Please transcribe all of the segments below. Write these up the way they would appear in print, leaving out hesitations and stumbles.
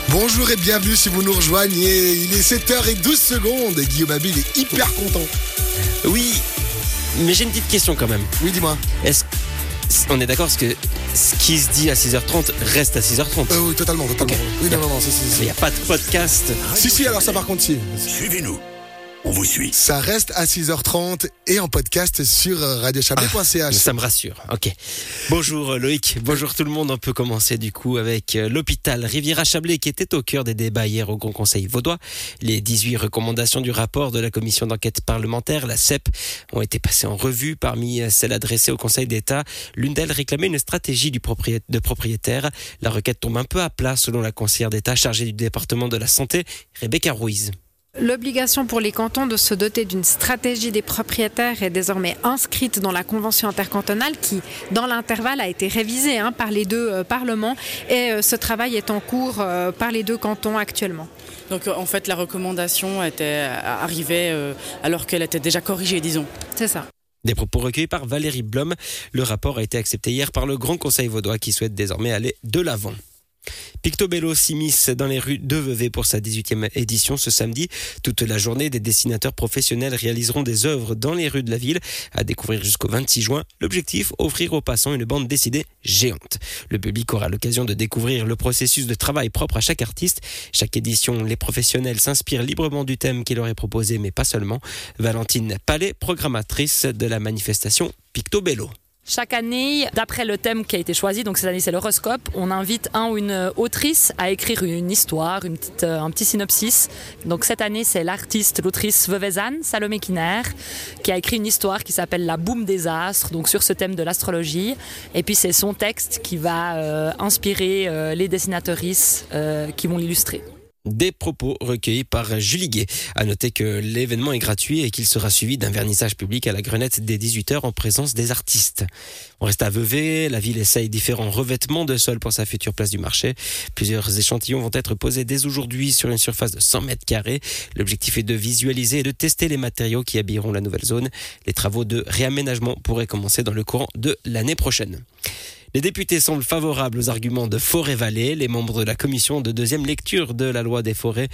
Bonjour et bienvenue si vous nous rejoignez. Il est 7h12 et Guillaume Abil est hyper content. Oui, mais j'ai une petite question quand même. Oui, dis-moi. On est d'accord parce que ce qui se dit à 6h30 reste à 6h30. Oui, totalement. Okay. Oui, non, si. Il n'y a pas de podcast. Si, alors ça par contre, si. Suivez-nous. On vous suit. Ça reste à 6h30 et en podcast sur radiochablais.ch. Ça me rassure. Ok. Bonjour Loïc. Bonjour tout le monde. On peut commencer du coup avec l'hôpital Riviera-Chablais qui était au cœur des débats hier au Grand Conseil vaudois. Les 18 recommandations du rapport de la commission d'enquête parlementaire, la CEP, ont été passées en revue. Parmi celles adressées au Conseil d'État, l'une d'elles réclamait une stratégie de propriétaire. La requête tombe un peu à plat selon la conseillère d'État chargée du département de la santé, Rebecca Ruiz. L'obligation pour les cantons de se doter d'une stratégie des propriétaires est désormais inscrite dans la convention intercantonale qui, dans l'intervalle, a été révisée par les deux parlements et ce travail est en cours par les deux cantons actuellement. Donc en fait la recommandation était arrivée alors qu'elle était déjà corrigée, disons. C'est ça. Des propos recueillis par Valérie Blom. Le rapport a été accepté hier par le Grand Conseil vaudois qui souhaite désormais aller de l'avant. Pictobello s'immisce dans les rues de Vevey pour sa 18e édition ce samedi. Toute la journée, des dessinateurs professionnels réaliseront des œuvres dans les rues de la ville à découvrir jusqu'au 26 juin. L'objectif, offrir aux passants une bande dessinée géante. Le public aura l'occasion de découvrir le processus de travail propre à chaque artiste. Chaque édition, les professionnels s'inspirent librement du thème qui leur est proposé, mais pas seulement. Valentine Palais, programmatrice de la manifestation Pictobello. Chaque année, d'après le thème qui a été choisi, donc cette année c'est l'horoscope, on invite un ou une autrice à écrire une histoire, un petit synopsis. Donc cette année c'est l'autrice veuvezane, Salomé Kiner, qui a écrit une histoire qui s'appelle La boum des astres, donc sur ce thème de l'astrologie. Et puis c'est son texte qui va inspirer les dessinatrices qui vont l'illustrer. Des propos recueillis par Julie Gué. À noter que l'événement est gratuit et qu'il sera suivi d'un vernissage public à la Grenette dès 18h en présence des artistes. On reste à Vevey. La ville essaye différents revêtements de sol pour sa future place du marché. Plusieurs échantillons vont être posés dès aujourd'hui sur une surface de 100 mètres carrés. L'objectif est de visualiser et de tester les matériaux qui habilleront la nouvelle zone. Les travaux de réaménagement pourraient commencer dans le courant de l'année prochaine. Les députés semblent favorables aux arguments de Forêt-Vallée. Les membres de la commission de deuxième lecture de la loi des forêts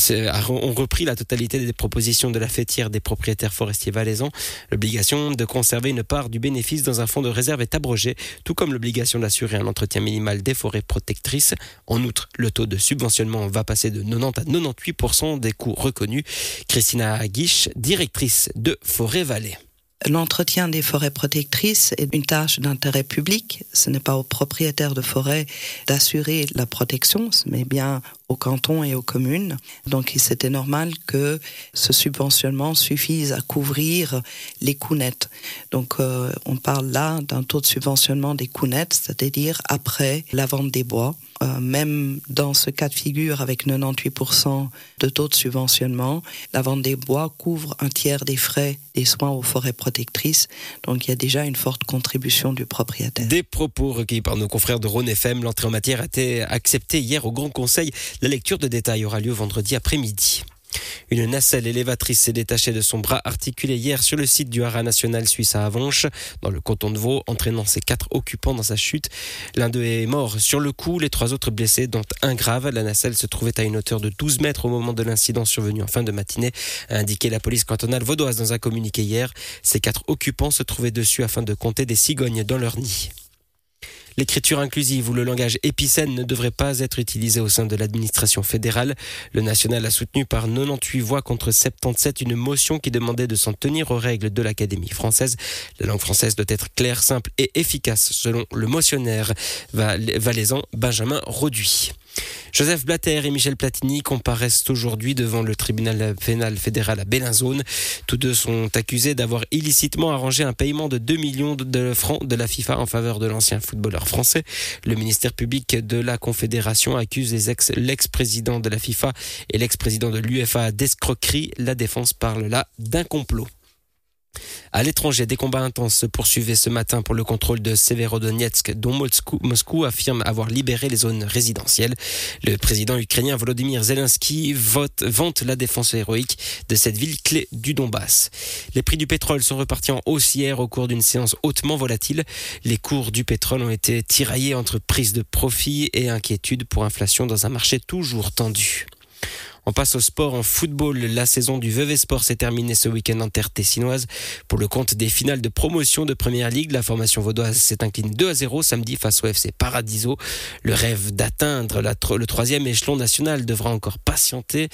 ont repris la totalité des propositions de la fêtière des propriétaires forestiers valaisans. L'obligation de conserver une part du bénéfice dans un fonds de réserve est abrogée, tout comme l'obligation d'assurer un entretien minimal des forêts protectrices. En outre, le taux de subventionnement va passer de 90 à 98% des coûts reconnus. Christina Guiche, directrice de Forêt-Vallée. L'entretien des forêts protectrices est une tâche d'intérêt public. Ce n'est pas aux propriétaires de forêts d'assurer la protection, mais bien aux cantons et aux communes. Donc c'était normal que ce subventionnement suffise à couvrir les coûts nets. Donc on parle là d'un taux de subventionnement des coûts nets, c'est-à-dire après la vente des bois. Même dans ce cas de figure avec 98% de taux de subventionnement, la vente des bois couvre un tiers des frais des soins aux forêts protectrices. Donc il y a déjà une forte contribution du propriétaire. Des propos recueillis par nos confrères de Rhône FM. L'entrée en matière a été acceptée hier au Grand Conseil. La lecture de détails aura lieu vendredi après-midi. Une nacelle élévatrice s'est détachée de son bras articulé hier sur le site du haras national suisse à Avenches, dans le canton de Vaud, entraînant ses 4 occupants dans sa chute. L'un d'eux est mort sur le coup, les 3 autres blessés, dont un grave. La nacelle se trouvait à une hauteur de 12 mètres au moment de l'incident survenu en fin de matinée, a indiqué la police cantonale vaudoise dans un communiqué hier. Ces 4 occupants se trouvaient dessus afin de compter des cigognes dans leur nid. L'écriture inclusive ou le langage épicène ne devrait pas être utilisé au sein de l'administration fédérale. Le national a soutenu par 98 voix contre 77 une motion qui demandait de s'en tenir aux règles de l'Académie française. La langue française doit être claire, simple et efficace, selon le motionnaire valaisan Benjamin Roduit. Joseph Blatter et Michel Platini comparaissent aujourd'hui devant le tribunal pénal fédéral à Bellinzone. Tous deux sont accusés d'avoir illicitement arrangé un paiement de 2 millions de francs de la FIFA en faveur de l'ancien footballeur français. Le ministère public de la Confédération accuse l'ex-président de la FIFA et l'ex-président de l'UEFA d'escroquerie. La défense parle là d'un complot. À l'étranger, des combats intenses se poursuivaient ce matin pour le contrôle de Severodonetsk, dont Moscou affirme avoir libéré les zones résidentielles. Le président ukrainien Volodymyr Zelensky vante la défense héroïque de cette ville clé du Donbass. Les prix du pétrole sont repartis en hausse hier au cours d'une séance hautement volatile. Les cours du pétrole ont été tiraillés entre prise de profit et inquiétude pour inflation dans un marché toujours tendu. On passe au sport en football. La saison du Vevey Sport s'est terminée ce week-end en terre tessinoise. Pour le compte des finales de promotion de Première Ligue, la formation vaudoise s'est inclinée 2-0 samedi face au FC Paradiso. Le rêve d'atteindre le 3e échelon national devra encore patienter.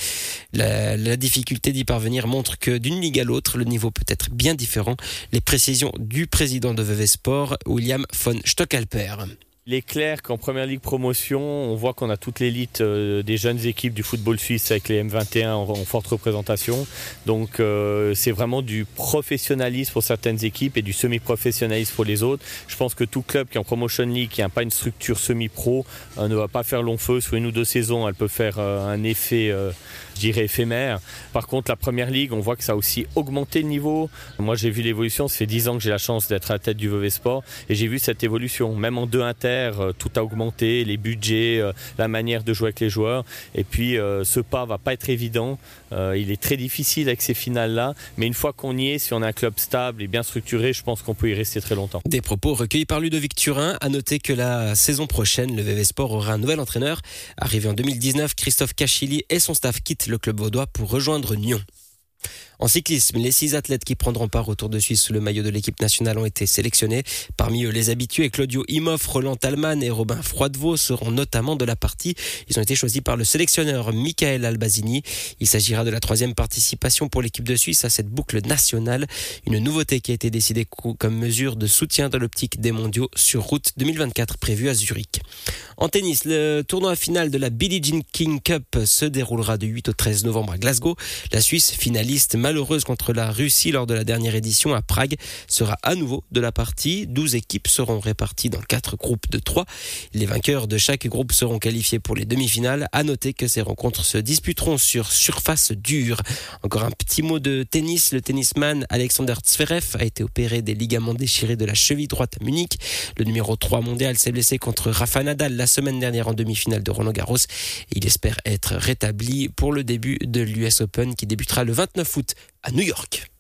La difficulté d'y parvenir montre que d'une ligue à l'autre, le niveau peut être bien différent. Les précisions du président de Vevey Sport, William von Stockalper. Il est clair qu'en Première Ligue promotion, on voit qu'on a toute l'élite des jeunes équipes du football suisse avec les M21 en forte représentation. Donc c'est vraiment du professionnalisme pour certaines équipes et du semi-professionnalisme pour les autres. Je pense que tout club qui est en Promotion League, qui n'a pas une structure semi-pro, ne va pas faire long feu. Sur 1 ou 2 saisons, elle peut faire un effet, je dirais, éphémère. Par contre, la Première Ligue, on voit que ça a aussi augmenté le niveau. Moi, j'ai vu l'évolution. Ça fait 10 ans que j'ai la chance d'être à la tête du Vevey Sport et j'ai vu cette évolution. Même en 2 inter, tout a augmenté, les budgets, la manière de jouer avec les joueurs. Et puis, ce pas va pas être évident. Il est très difficile avec ces finales-là. Mais une fois qu'on y est, si on a un club stable et bien structuré, je pense qu'on peut y rester très longtemps. Des propos recueillis par Ludovic Turin. À noter que la saison prochaine, le Vevey Sport aura un nouvel entraîneur. Arrivé en 2019, Christophe Cachili et son staff quittent le club vaudois pour rejoindre Nyon. En cyclisme, les 6 athlètes qui prendront part au Tour de Suisse sous le maillot de l'équipe nationale ont été sélectionnés. Parmi eux, les habitués Claudio Imhoff, Roland Thalmann et Robin Froidevaux seront notamment de la partie. Ils ont été choisis par le sélectionneur Michael Albazini. Il s'agira de la 3e participation pour l'équipe de Suisse à cette boucle nationale. Une nouveauté qui a été décidée comme mesure de soutien dans l'optique des mondiaux sur route 2024 prévue à Zurich. En tennis, le tournoi final de la Billie Jean King Cup se déroulera du 8 au 13 novembre à Glasgow. La Suisse, finaliste malheureuse contre la Russie lors de la dernière édition à Prague, sera à nouveau de la partie. 12 équipes seront réparties dans 4 groupes de 3. Les vainqueurs de chaque groupe seront qualifiés pour les demi-finales. À noter que ces rencontres se disputeront sur surface dure. Encore un petit mot de tennis. Le tennisman Alexander Zverev a été opéré des ligaments déchirés de la cheville droite à Munich. Le numéro 3 mondial s'est blessé contre Rafa Nadal la semaine dernière en demi-finale de Roland-Garros. Il espère être rétabli pour le début de l'US Open qui débutera le 29 août à New York.